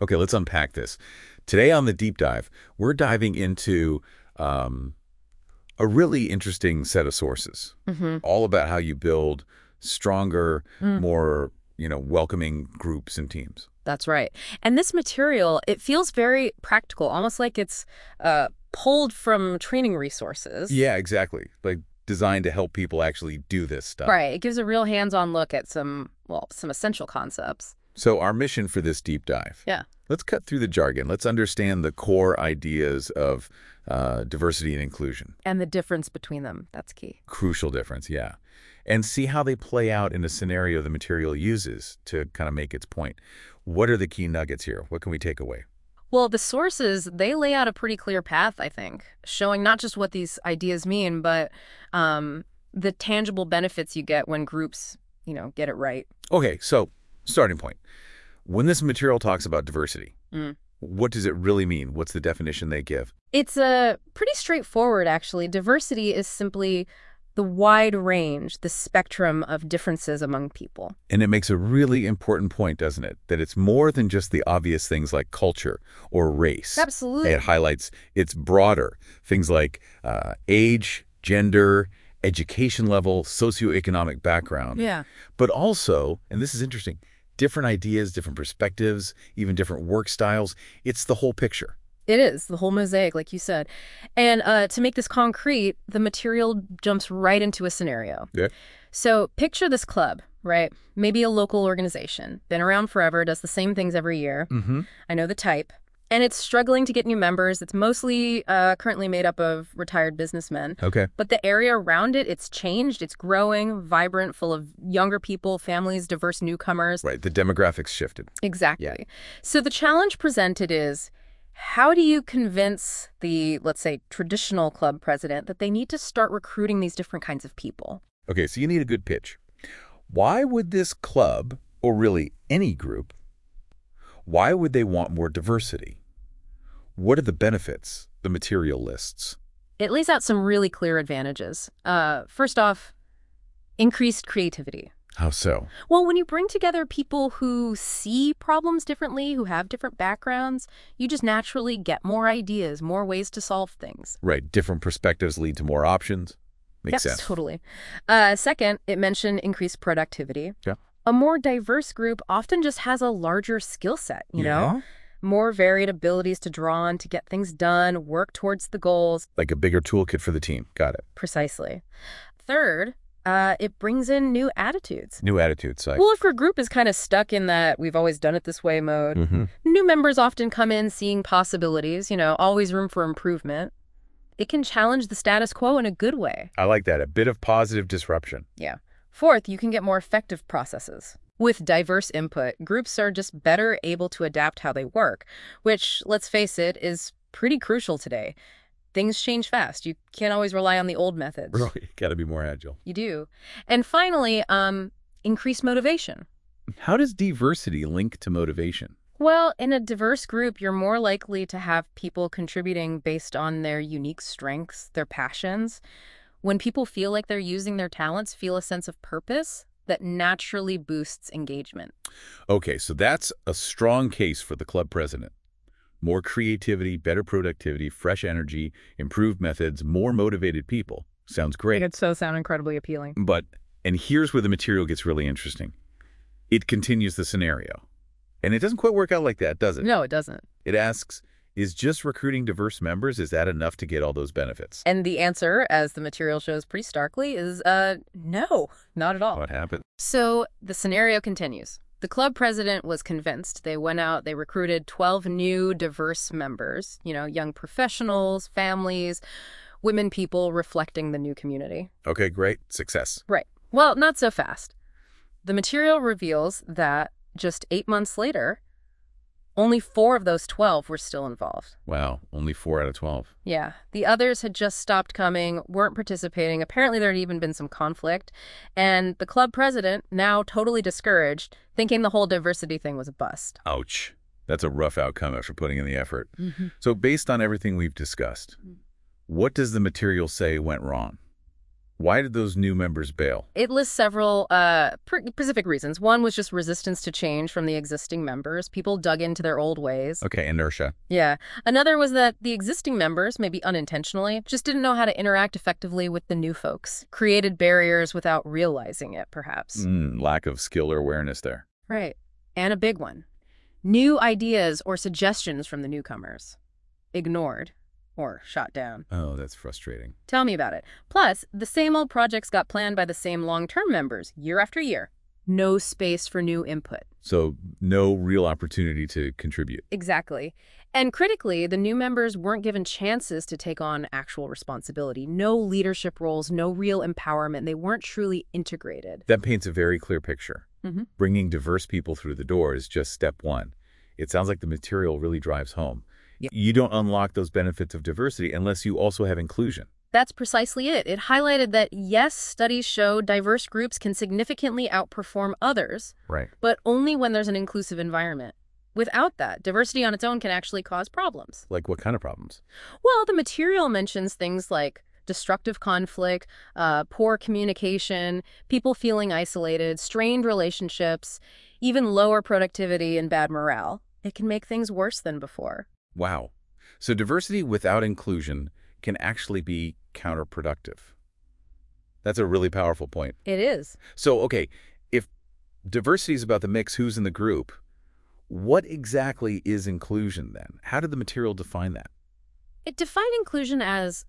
Okay, let's unpack this. Today on the deep dive, we're diving into a really interesting set of sources, Hmm. all about how you build stronger, Mm, more, welcoming groups and teams. that's right. And this material, it feels very practical, almost like it's pulled from training resources. Yeah, exactly. Like designed to help people actually do this stuff. Right. It gives a real hands-on look at some essential concepts. So our mission for this deep dive, Yeah. let's cut through the jargon. Let's understand the core ideas of diversity and inclusion. And the difference between them, that's key. Crucial difference, yeah. And see how they play out in a scenario the material uses to kind of make its point. What are the key nuggets here? What can we take away? Well, the sources, they lay out a pretty clear path, I think, showing not just what these ideas mean, but the tangible benefits you get when groups, get it right. Okay, so starting point. When this material talks about diversity, Mm. what does it really mean? What's the definition they give? It's pretty straightforward, actually. Diversity is simply the wide range, the spectrum of differences among people. And it makes a really important point, doesn't it? That it's more than just the obvious things like culture or race. Absolutely. It highlights it's broader. Things like age, gender, education level, socioeconomic background. Yeah. But also, and this is interesting, different ideas, different perspectives, even different work styles. It's the whole picture. It is, the whole mosaic, like you said. And to make this concrete, the material jumps right into a scenario. Yeah. So picture this club, right? Maybe a local organization, been around forever, does the same things every year. Mm-hmm. I know the type. And it's struggling to get new members. It's mostly currently made up of retired businessmen. Okay. But the area around it, it's changed. It's growing, vibrant, full of younger people, families, diverse newcomers. Right. The demographics shifted. Exactly. Yeah. So the challenge presented is, how do you convince the, let's say, traditional club president that they need to start recruiting these different kinds of people? Okay, so you need a good pitch. Why would this club, or really any group, why would they want more diversity? What are the benefits, the material lists? It lays out some really clear advantages. First off, increased creativity. How so? Well, when you bring together people who see problems differently, who have different backgrounds, you just naturally get more ideas, more ways to solve things. Right, different perspectives lead to more options. Makes Yes, sense. totally. Second, it mentioned increased productivity. Yeah. A more diverse group often just has a larger skill set, you know? More varied abilities to draw on to get things done, work towards the goals. Like a bigger toolkit for the team. Got it. Precisely. Third, it brings in new attitudes. New attitudes. Like, Well, if your group is kind of stuck in that we've always done it this way mode, Mhm. new members often come in seeing possibilities, always room for improvement. It can challenge the status quo in a good way. I like that. A bit of positive disruption. Yeah. Fourth, you can get more effective processes. With diverse input, groups are just better able to adapt how they work, which, let's face it, is pretty crucial today. Things change fast. You can't always rely on the old methods. Right. Got to be more agile. You do. And finally, increase motivation. How does diversity link to motivation? Well, in a diverse group, you're more likely to have people contributing based on their unique strengths, their passions. When people feel like they're using their talents, feel a sense of purpose, that naturally boosts engagement. Okay, so that's a strong case for the club president. More creativity, better productivity, fresh energy, improved methods, more motivated people. Sounds great. It so sound incredibly appealing. And here's where the material gets really interesting. It continues the scenario. And it doesn't quite work out like that, does it? No, it doesn't. It asks, is just recruiting diverse members, is that enough to get all those benefits? And the answer, as the material shows pretty starkly, is no, not at all. What happened? So the scenario continues. The club president was convinced. They went out, they recruited 12 new diverse members, young professionals, families, women, people reflecting the new community. Okay, great. Success. Right. Well, not so fast. The material reveals that just 8 months later, only 4 of those 12 were still involved. Wow, only 4 out of 12. Yeah. The others had just stopped coming, weren't participating. Apparently there had even been some conflict. And the club president, now totally discouraged, thinking the whole diversity thing was a bust. Ouch. That's a rough outcome after putting in the effort. Mm-hmm. So based on everything we've discussed, what does the material say went wrong? Why did those new members bail? It lists several specific reasons. One was just resistance to change from the existing members. People dug into their old ways. Okay, inertia. Yeah. Another was that the existing members, maybe unintentionally, just didn't know how to interact effectively with the new folks. Created barriers without realizing it, perhaps. Lack of skill or awareness there. Right. And a big one. New ideas or suggestions from the newcomers. Ignored. Or shot down. Oh, that's frustrating. Tell me about it. Plus, the same old projects got planned by the same long-term members, year after year. No space for new input. So no real opportunity to contribute. Exactly. And critically, the new members weren't given chances to take on actual responsibility. No leadership roles, no real empowerment. They weren't truly integrated. That paints a very clear picture. Mm-hmm. Bringing diverse people through the door is just step one. It sounds like the material really drives home. Yep. You don't unlock those benefits of diversity unless you also have inclusion. That's precisely it. It highlighted that, yes, studies show diverse groups can significantly outperform others, Right. but only when there's an inclusive environment. Without that, diversity on its own can actually cause problems. Like what kind of problems? Well, the material mentions things like destructive conflict, poor communication, people feeling isolated, strained relationships, even lower productivity and bad morale. It can make things worse than before. Wow. So diversity without inclusion can actually be counterproductive. That's a really powerful point. It is. So, okay, if diversity is about the mix, who's in the group, what exactly is inclusion then? How did the material define that? It defined inclusion as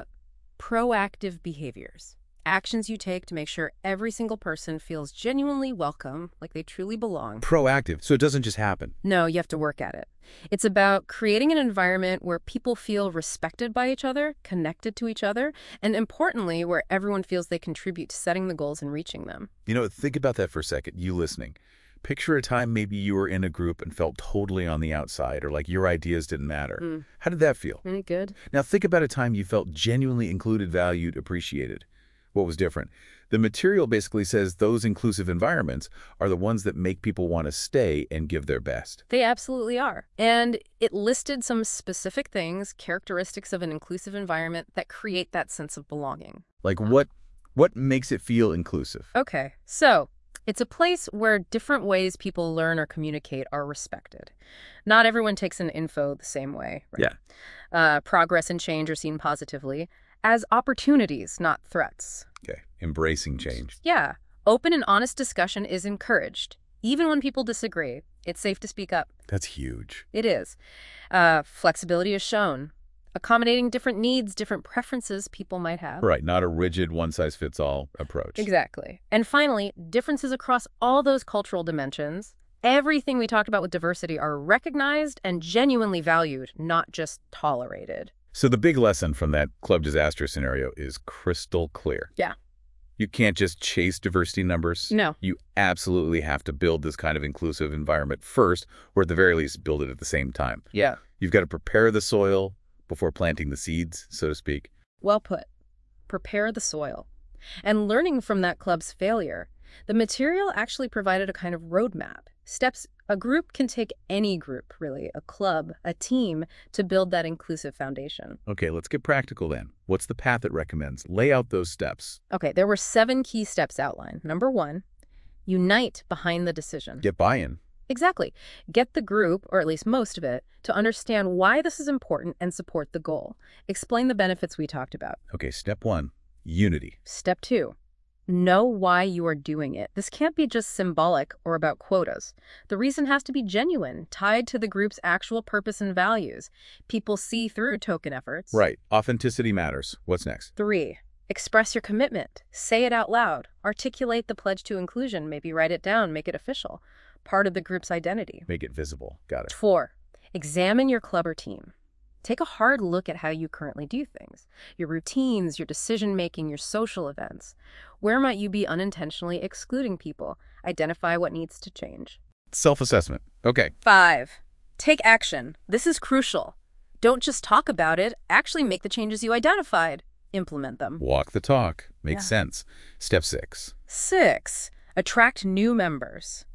proactive behaviors. Actions you take to make sure every single person feels genuinely welcome, like they truly belong. Proactive, so it doesn't just happen. No, you have to work at it. It's about creating an environment where people feel respected by each other, connected to each other, and importantly, where everyone feels they contribute to setting the goals and reaching them. You know, think about that for a second, you listening. Picture a time maybe you were in a group and felt totally on the outside or like your ideas didn't matter. How did that feel? Any good? Now think about a time you felt genuinely included, valued, appreciated. What was different? The material basically says those inclusive environments are the ones that make people want to stay and give their best. They absolutely are. And it listed some specific things, characteristics of an inclusive environment that create that sense of belonging. Like what makes it feel inclusive? Okay, so it's a place where different ways people learn or communicate are respected. Not everyone takes in info the same way, right? Yeah. Progress and change are seen positively as opportunities, not threats. Okay, embracing change. Yeah. Open and honest discussion is encouraged. Even when people disagree, it's safe to speak up. That's huge. It is. Flexibility is shown. Accommodating different needs, different preferences people might have. Right, not a rigid one-size-fits-all approach. Exactly. And finally, differences across all those cultural dimensions. Everything we talked about with diversity are recognized and genuinely valued, not just tolerated. So the big lesson from that club disaster scenario is crystal clear. Yeah. You can't just chase diversity numbers. No. You absolutely have to build this kind of inclusive environment first, or at the very least, build it at the same time. Yeah. You've got to prepare the soil before planting the seeds, so to speak. Well put. Prepare the soil. And learning from that club's failure, the material actually provided a kind of roadmap. Steps a group can take, any group, really, a club, a team, to build that inclusive foundation. Okay, let's get practical then. What's the path it recommends? Lay out those steps. Okay, there were 7 key steps outlined. Number 1, unite behind the decision. Get buy-in. Exactly. Get the group, or at least most of it, to understand why this is important and support the goal. Explain the benefits we talked about. Okay, step 1, unity. Step 2, know why you are doing it. This can't be just symbolic or about quotas. The reason has to be genuine, tied to the group's actual purpose and values. People see through token efforts. Right. Authenticity matters. What's next? 3, express your commitment. Say it out loud. Articulate the pledge to inclusion. Maybe write it down. Make it official. Part of the group's identity. Make it visible. Got it. 4, examine your club or team. Take a hard look at how you currently do things. Your routines, your decision-making, your social events. Where might you be unintentionally excluding people? Identify what needs to change. Self-assessment. Okay. 5, take action. This is crucial. Don't just talk about it. Actually make the changes you identified. Implement them. Walk the talk. Makes Yeah. sense. Step 6. 6, attract new members.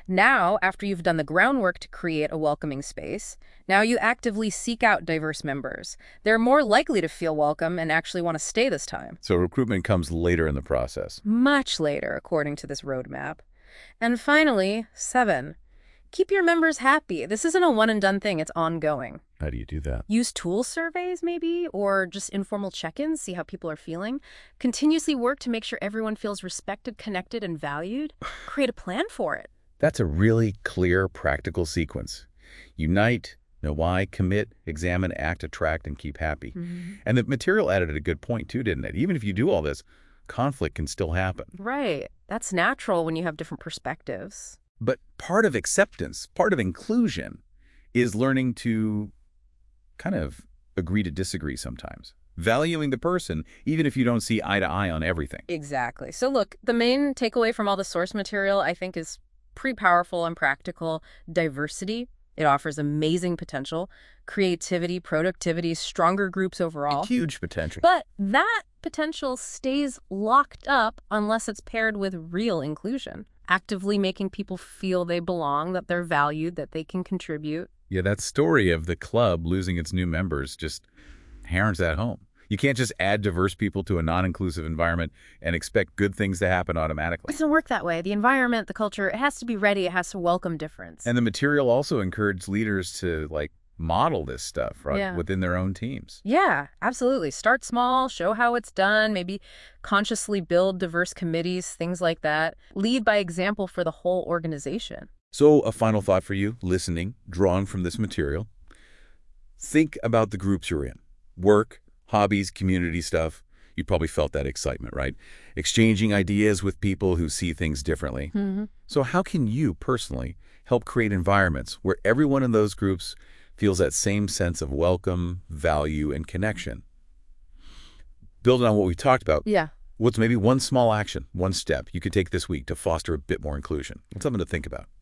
Now, after you've done the groundwork to create a welcoming space, now you actively seek out diverse members. They're more likely to feel welcome and actually want to stay this time. So recruitment comes later in the process. Much later, according to this roadmap. And finally, 7. Keep your members happy. This isn't a one-and-done thing. It's ongoing. How do you do that? Use tool surveys, maybe, or just informal check-ins, see how people are feeling. Continuously work to make sure everyone feels respected, connected, and valued. Create a plan for it. That's a really clear, practical sequence. Unite, know why, commit, examine, act, attract, and keep happy. And the material added a good point, too, didn't it? Even if you do all this, conflict can still happen. Right. That's natural when you have different perspectives. But part of acceptance, part of inclusion, is learning to kind of agree to disagree sometimes. Valuing the person, even if you don't see eye to eye on everything. Exactly. So look, the main takeaway from all the source material, I think, is pretty powerful and practical. Diversity. It offers amazing potential. Creativity, productivity, stronger groups overall. Huge potential. But that potential stays locked up unless it's paired with real inclusion. Actively making people feel they belong, that they're valued, that they can contribute. Yeah, that story of the club losing its new members just hammers that home. You can't just add diverse people to a non-inclusive environment and expect good things to happen automatically. It doesn't work that way. The environment, the culture, it has to be ready. It has to welcome difference. And the material also encouraged leaders to, model this stuff, right, Yeah. within their own teams. Yeah, absolutely. Start small, show how it's done, maybe consciously build diverse committees, things like that. Lead by example for the whole organization. So a final thought for you, listening, drawing from this material. Think about the groups you're in. Work, hobbies, community stuff. You probably felt that excitement, right? Exchanging ideas with people who see things differently. So how can you personally help create environments where everyone in those groups feels that same sense of welcome, value, and connection? Building on what we talked about, Yeah. what's maybe one small action, one step you could take this week to foster a bit more inclusion? It's something to think about.